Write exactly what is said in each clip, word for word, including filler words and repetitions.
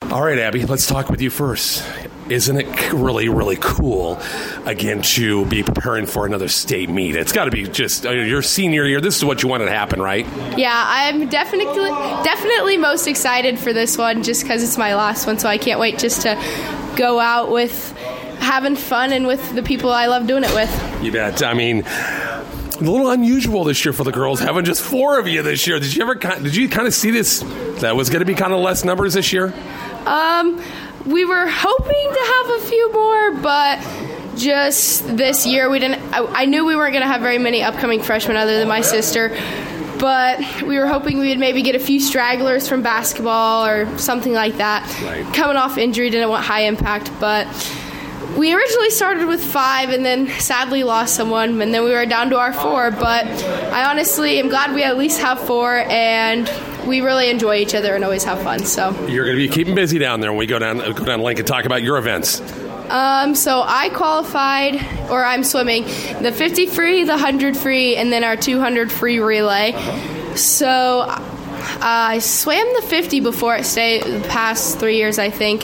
All right, Abby, let's talk with you first. Isn't it really, really cool, again, to be preparing for another state meet? It's got to be just uh, your senior year. This is what you wanted to happen, right? Yeah, I'm definitely definitely most excited for this one just because it's my last one, so I can't wait just to go out with having fun and with the people I love doing it with. You bet. I mean, a little unusual this year for the girls, having just four of you this year. Did you ever, did you kind of see this, that was going to be kind of less numbers this year? Um... We were hoping to have a few more, but just this year we didn't. I, I knew we weren't going to have very many upcoming freshmen other than my sister, but we were hoping we would maybe get a few stragglers from basketball or something like that. Right. Coming off injury, didn't want high impact, but we originally started with five and then sadly lost someone, and then we were down to our four, but I honestly am glad we at least have four, and we really enjoy each other and always have fun. So you're going to be keeping busy down there when we go down go down Link and talk about your events. Um, so I qualified, or I'm swimming, the fifty free, the one hundred free, and then our two hundred free relay. So uh, I swam the fifty before at state the past three years, I think.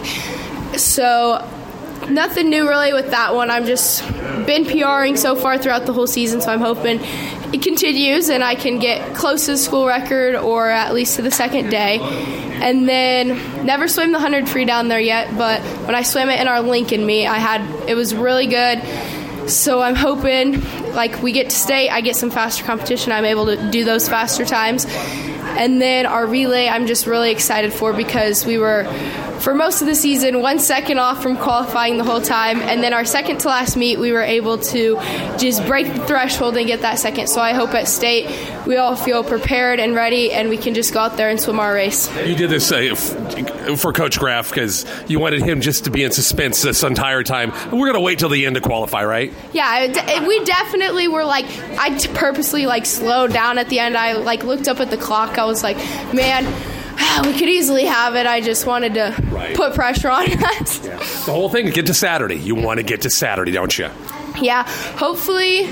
So nothing new really with that one. I'm just been PRing so far throughout the whole season, so I'm hoping it continues and I can get close to the school record or at least to the second day. And then never swam the one hundred free down there yet, but when I swam it in our Lincoln meet, I had it was really good. So I'm hoping like we get to state, I get some faster competition, I'm able to do those faster times. And then our relay, I'm just really excited for because we were, for most of the season, one second off from qualifying the whole time. And then our second to last meet, we were able to just break the threshold and get that second. So I hope at state we all feel prepared and ready and we can just go out there and swim our race. You did this uh, for Coach Graff because you wanted him just to be in suspense this entire time. We're going to wait till the end to qualify, right? Yeah, we definitely were like, I purposely like slowed down at the end. I like looked up at the clock. I was like, man, we could easily have it. I just wanted to right. put pressure on us. Yeah. The whole thing, get to Saturday. You want to get to Saturday, don't you? Yeah. Hopefully,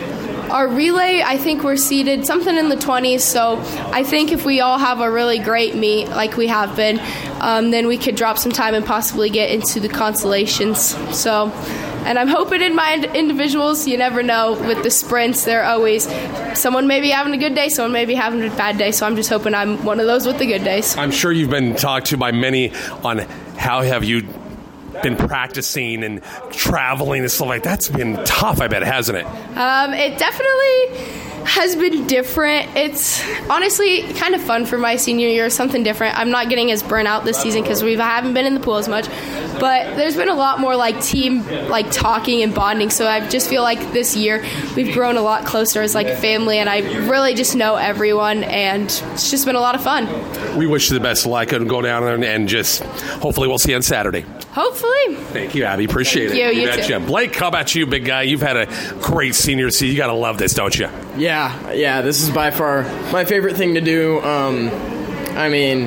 our relay, I think we're seated something in the twenties. So I think if we all have a really great meet like we have been, um, then we could drop some time and possibly get into the consolations. So, and I'm hoping in my individuals, you never know, with the sprints, they're always, someone may be having a good day, someone may be having a bad day, so I'm just hoping I'm one of those with the good days. I'm sure you've been talked to by many on how have you been practicing and traveling and stuff like that. That's been tough, I bet, hasn't it? Um, it definitely has been different. It's honestly kind of fun for my senior year, something different. I'm not getting as burnt out this season because we haven't been in the pool as much, but there's been a lot more like team like talking and bonding, so I just feel like this year we've grown a lot closer as like a family, and I really just know everyone, and it's just been a lot of fun. We wish you the best of luck and go down there and just hopefully we'll see you on Saturday. Hopefully. Thank you, Abby. Appreciate Thank it. You, you, you too. Blake, how about you, big guy? You've had a great senior season. You got to love this, don't you? Yeah, yeah. This is by far my favorite thing to do. Um, I mean,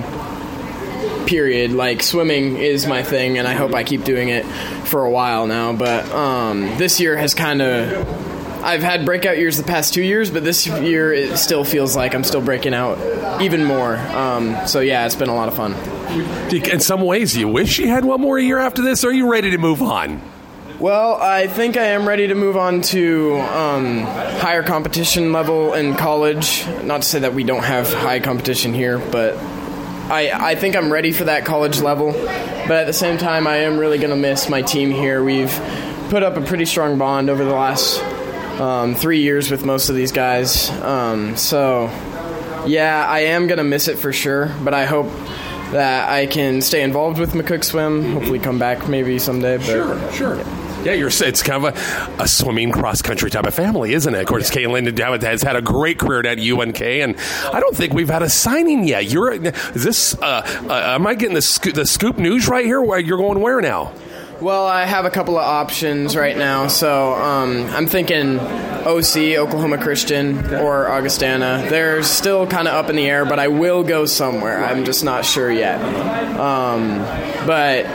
period. Like, swimming is my thing, and I hope I keep doing it for a while now. But um, this year has kind of... I've had breakout years the past two years, but this year it still feels like I'm still breaking out even more. Um, so, yeah, it's been a lot of fun. In some ways, you wish you had one more year after this, or are you ready to move on? Well, I think I am ready to move on to um, higher competition level in college. Not to say that we don't have high competition here, but I, I think I'm ready for that college level. But at the same time, I am really going to miss my team here. We've put up a pretty strong bond over the last um, three years with most of these guys. Um, so, yeah, I am going to miss it for sure, but I hope that I can stay involved with McCook Swim, hopefully come back maybe someday. But, sure, sure. Yeah. Yeah, you're, it's kind of a, a swimming cross-country type of family, isn't it? Of course, Caitlin has had a great career at U N K, and I don't think we've had a signing yet. You're is this? Uh, uh, am I getting the scoop, the scoop news right here? Where you're going where now? Well, I have a couple of options right now, so um, I'm thinking O C, Oklahoma Christian, or Augustana. They're still kind of up in the air, but I will go somewhere. I'm just not sure yet. Um, but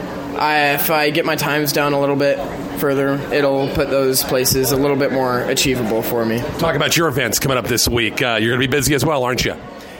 I, if I get my times down a little bit further, it'll put those places a little bit more achievable for me. Talk about your events coming up this week. Uh, you're going to be busy as well, aren't you?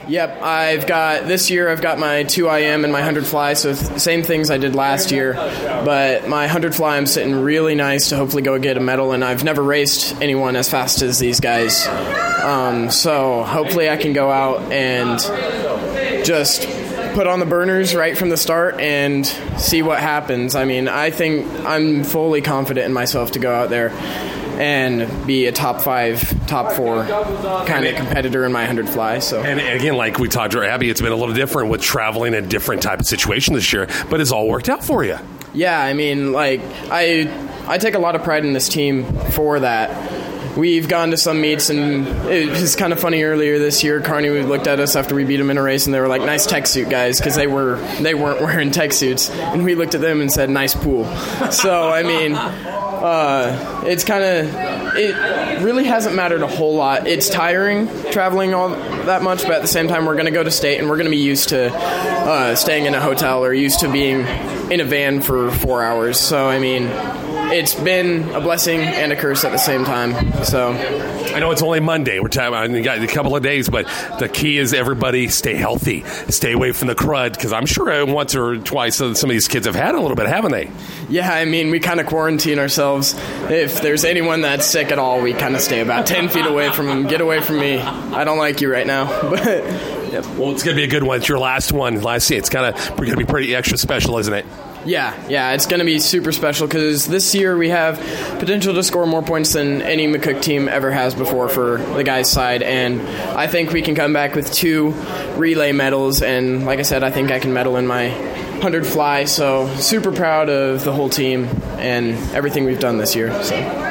Yep, I've got, this year I've got my two I M and my one hundred fly, so th- same things I did last year, but my one hundred fly I'm sitting really nice to hopefully go get a medal, and I've never raced anyone as fast as these guys, um, so hopefully I can go out and just put on the burners right from the start and see what happens. I mean, I think I'm fully confident in myself to go out there and be a top five, top four kind of competitor in my one hundred fly. So, and again, like we talked to Abby, it's been a little different with traveling in a different type of situation this year, but it's all worked out for you. Yeah, I mean, like I, I take a lot of pride in this team for that. We've gone to some meets, and it was kind of funny earlier this year. Carney looked at us after we beat them in a race, and they were like, "Nice tech suit, guys," because they were they weren't wearing tech suits, and we looked at them and said, "Nice pool." So, I mean, uh, it's kind of it really hasn't mattered a whole lot. It's tiring traveling all that much, but at the same time, we're going to go to state, and we're going to be used to uh, staying in a hotel or used to being in a van for four hours. So, I mean, it's been a blessing and a curse at the same time. So I know it's only Monday. We're talking about, you got a couple of days, but the key is everybody stay healthy, stay away from the crud, because I'm sure once or twice some of these kids have had a little bit, haven't they? Yeah, I mean, we kind of quarantine ourselves. If there's anyone that's sick at all, we kind of stay about ten feet away from them. Get away from me. I don't like you right now. But yep. Well, it's going to be a good one. It's your last one. Last, it's kind of going to be pretty extra special, isn't it? Yeah, yeah, it's going to be super special because this year we have potential to score more points than any McCook team ever has before for the guys' side, and I think we can come back with two relay medals, and like I said, I think I can medal in my one hundred fly, so super proud of the whole team and everything we've done this year. So.